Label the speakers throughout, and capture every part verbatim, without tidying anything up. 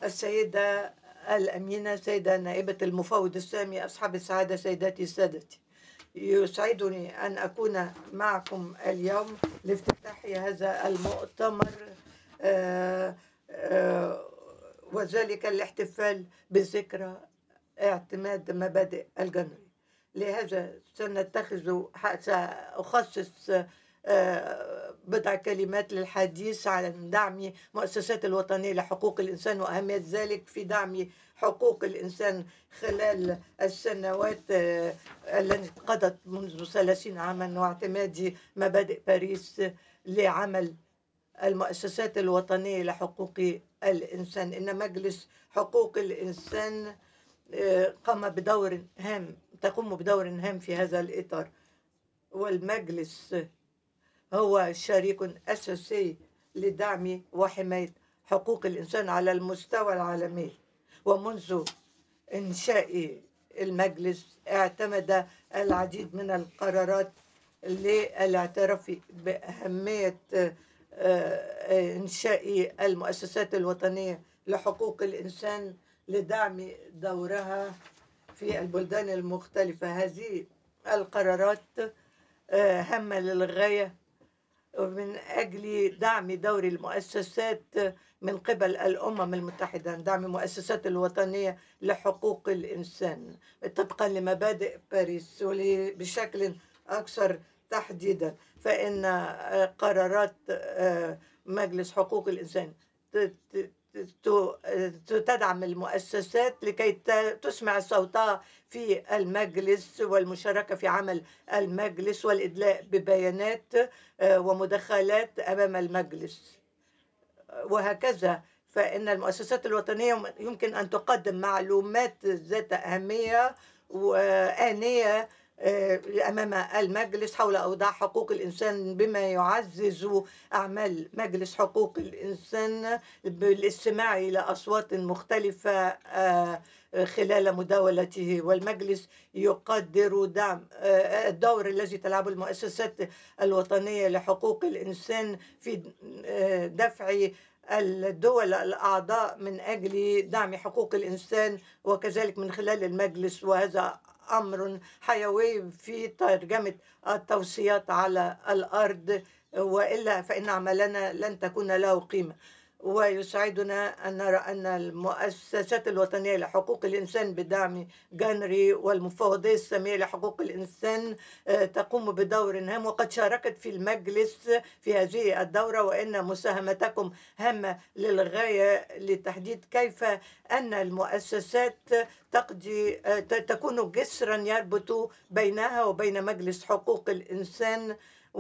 Speaker 1: السيدة الأمينة، سيدة نائبة المفوض السامي، أصحاب السعادة، سيداتي سادتي، يسعدني أن أكون معكم اليوم لافتتاح هذا المؤتمر آه، آه، وذلك الاحتفال بذكرى اعتماد مبادئ الجنوي. لهذا سنتخذ سأخصص آه، بضع كلمات للحديث عن دعم مؤسسات الوطنية لحقوق الإنسان وأهمية ذلك في دعم حقوق الإنسان خلال السنوات آه، التي قضت منذ ثلاثين عاما، واعتماد مبادئ باريس لعمل المؤسسات الوطنية لحقوق الإنسان. إن مجلس حقوق الإنسان قام بدور هام تقوم بدور هام في هذا الإطار، والمجلس هو شريك أساسي لدعم وحماية حقوق الإنسان على المستوى العالمي. ومنذ إنشاء المجلس اعتمد العديد من القرارات للاعتراف بأهمية إنشاء المؤسسات الوطنية لحقوق الإنسان لدعم دورها في البلدان المختلفة. هذه القرارات هامة للغاية من أجل دعم دور المؤسسات من قبل الأمم المتحدة، دعم المؤسسات الوطنية لحقوق الإنسان طبقا لمبادئ باريس. بشكل أكثر تحديدا، فإن قرارات مجلس حقوق الإنسان تدعم المؤسسات لكي تسمع صوتها في المجلس والمشاركة في عمل المجلس والإدلاء ببيانات ومداخلات أمام المجلس. وهكذا فإن المؤسسات الوطنية يمكن أن تقدم معلومات ذات أهمية وآنية أمام المجلس حول أوضاع حقوق الإنسان، بما يعزز أعمال مجلس حقوق الإنسان بالاستماع إلى أصوات مختلفة خلال مداولته. والمجلس يقدر دعم الدور الذي تلعبه المؤسسات الوطنية لحقوق الإنسان في دفع الدول الأعضاء من أجل دعم حقوق الإنسان، وكذلك من خلال المجلس. وهذا أمر حيوي في ترجمة التوصيات على الأرض، وإلا فإن عملنا لن تكون له قيمة. ويسعدنا أن نرى أن المؤسسات الوطنية لحقوق الإنسان بدعم جانري والمفوضية السامية لحقوق الإنسان تقوم بدور هام، وقد شاركت في المجلس في هذه الدورة، وإن مساهمتكم هامة للغاية لتحديد كيف أن المؤسسات تقضي تكون جسرا يربط بينها وبين مجلس حقوق الإنسان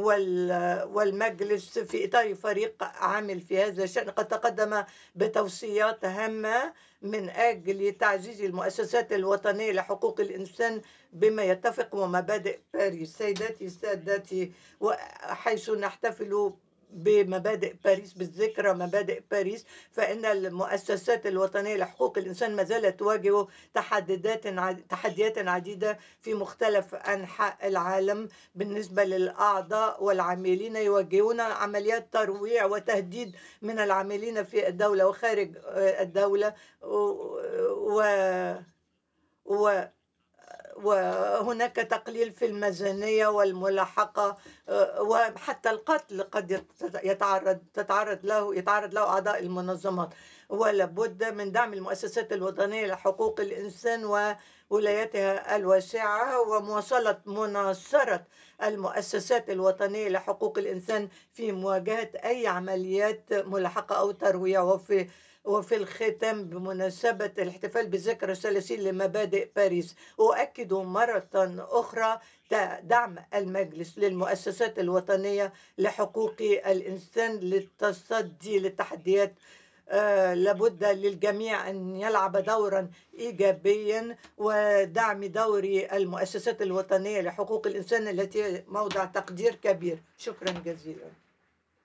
Speaker 1: والمجلس في إطار فريق عامل في هذا الشأن. قد تقدم بتوصيات هامة من أجل تعزيز المؤسسات الوطنية لحقوق الإنسان بما يتفق مع مبادئ باريس. سيداتي سادتي، وحيث نحتفل بمبادئ باريس، بالذكرى مبادئ باريس، فإن المؤسسات الوطنية لحقوق الإنسان ما زالت تواجه تحديات تحديات عديدة في مختلف أنحاء العالم. بالنسبة للأعضاء والعاملين، يواجهون عمليات ترويع وتهديد من العاملين في الدولة وخارج الدولة، و, و... وهناك تقليل في الميزانية والملاحقة، وحتى القتل قد يتعرض تتعرض له يتعرض له أعضاء المنظمات. ولا بد من دعم المؤسسات الوطنية لحقوق الإنسان وولاياتها الواسعة، ومواصلة مناصرة المؤسسات الوطنية لحقوق الإنسان في مواجهة أي عمليات ملاحقة أو ترويع. وفي وفي الختام، بمناسبة الاحتفال بذكرى ثلاثين لمبادئ باريس، أؤكد مرة أخرى دعم المجلس للمؤسسات الوطنية لحقوق الإنسان للتصدي للتحديات. آه لابد للجميع أن يلعب دورا إيجابيا ودعم دور المؤسسات الوطنية لحقوق الإنسان التي موضع تقدير كبير. شكرا جزيلا.